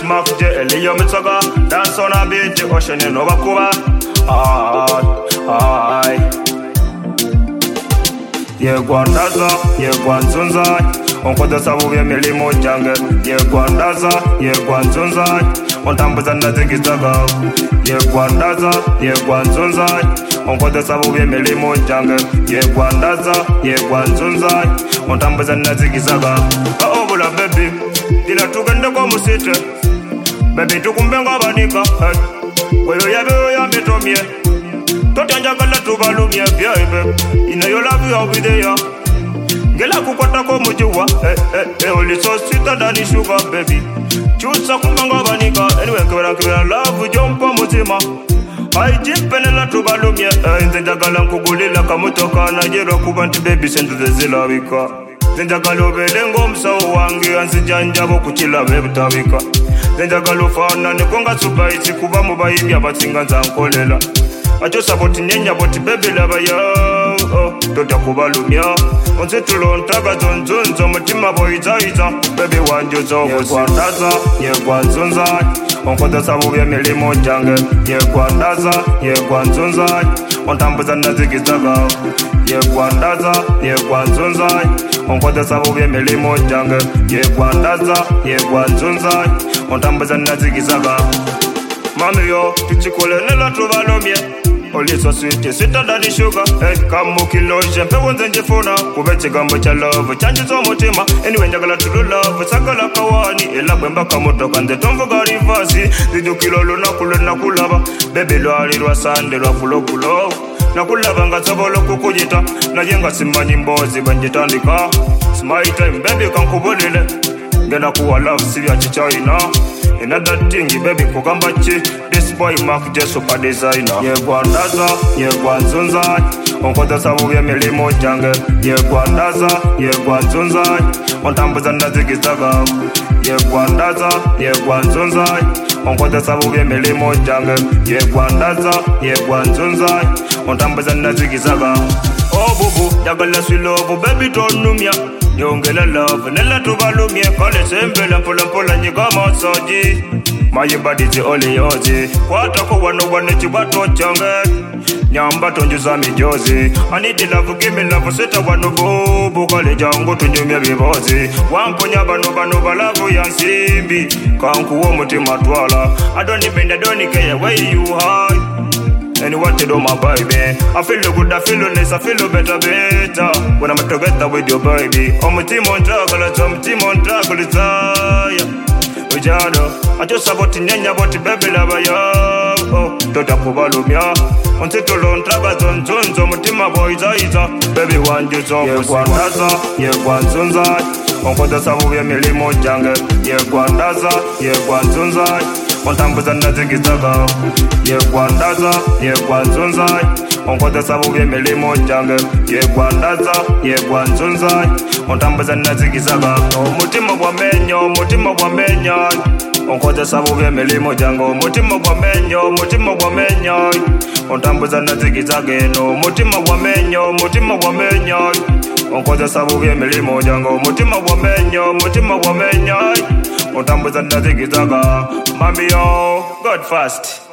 Mark J, Elio Mitsaga, dance on a beat, ocean in Novakuba. Aye. Ye Guandaza, ye Guanzunza, on Quata Sabu Milimo Jungle, ye Guandaza, ye Guanzunza, on Tambazana Zigizaga, ye Guandaza, ye Guanzunza, on Quata Sabu Milimo Jungle, ye Guandaza, ye Guanzunza, on Tambazana Zigizaga. Oh, baby, Dila Tuganda Gomusita, baby Tukumbenga Banika, where you have a metomia. Totanjagala tubalumye byaebe ina yo love you be there ngela kukwata ko mujuwa oli so sweet than sugar baby chusa kumbanga banika anyway kwera love jompa mutima ai jipena tubalumye nzendagala nkugulila kamutoka na jero kubantu baby send the zila wika nzendagala obelengo msawo wange anzijanjabo kukila bebutabika nzendagala ufana nikonga subaisi kuba mubayibya abatsinga nzankolela Acho saboti nyenya boti baby lava yo Tota kubalumya Onse tulontaga zonzonzo Mutima boizaiza Baby wanjuzo Ye Guandaza Ye Guanzunza Onkoza sabu ya milimo jange Ye Guandaza Ye Guanzunza Ontambuza nazigizaga Ye Guandaza Ye Guanzunza Onkoza sabu ya milimo jange Ye Guandaza Ye Guanzunza Ontambuza nazigizaga Mami yo, tuchikole nela tuvalomye Oli so sweet, sweeter than the sugar Kamukilo, jempe wonzenje fona Kubeche gambo cha love, chanji so mutima Anyway njagala tulu love, sakala kawani Ela kwemba kamoto kanze tombo gari fasi Zidu kilo luna kulena kulaba Baby lo alirwa sande lo kulo kulo Nakulaba nga sobolo kukujita Na yenga simbanyi mbozi banjitandika It's my time, baby kankubulile Gena kuwa love, sivya chichaina Another thing, baby, kukambachi This boy Mark J, super designer Ye Guandaza, ye Guanzunza Onkoza sabu ya milimo jange Ye Guandaza, ye Guanzunza Ontambuza nazigizaga Ye Guandaza, ye Guanzunza Onkoza sabu ya milimo jange Ye Guandaza, ye Guanzunza Ontambuza nazigizaga Oh bubu, jagala swilobu, baby tonumya Yongela love, nela tubalumye Kale sembele mpola nyiga masaji My body's only yours Kwata ko wano chibato change Nyamba tonjuza mijozi I need the love, give me love Seta wano bobo Kale jango tunjumia bibozi Wamponya bano balavu yansimbi Kankuwa mutima twala I don't care where you hide And what you do my baby I feel good, I feel nice, I feel better When I'm together with your baby Oh my team on travel, some team on travel Ujado I just about nyanya boti baby lava yo Tota kubalumya Onse tulon travel zonzonzo Mutima boizaiza Baby wanjuzo Ye Guandaza, ye Guanzunza Onkoza sabu ya milimo jange Ye Guandaza, ye Guanzunza Ontambuza nazigizaga Ye Guandaza, ye Guanzunza Onkoza sabu ya milimo jange Ye Guandaza, ye Guanzunza Ontambuza nazigizaga Mutima gwa menya Onkoza sabu ya milimo jango Mutima gwa menya Ontambuza nazigizage no Mutima gwa menya Onkoza sabu ya milimo jango Mutima gwa menya Ontambuza nazigizaga Mami yo, God first